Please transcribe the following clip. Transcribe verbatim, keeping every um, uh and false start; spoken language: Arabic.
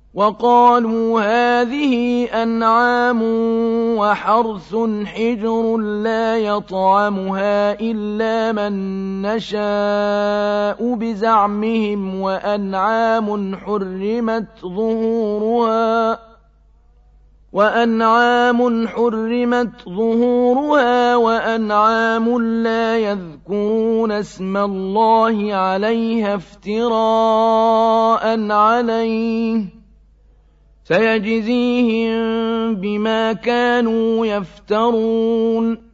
وقالوا هذه أنعام وحرث حجر لا يطعمها إلا من نشاء بزعمهم وأنعام حرمت ظهورها وأنعام حرمت ظهورها وأنعام لا يذكرون اسم الله عليها افتراء عليه سيجزيهم بما كانوا يفترون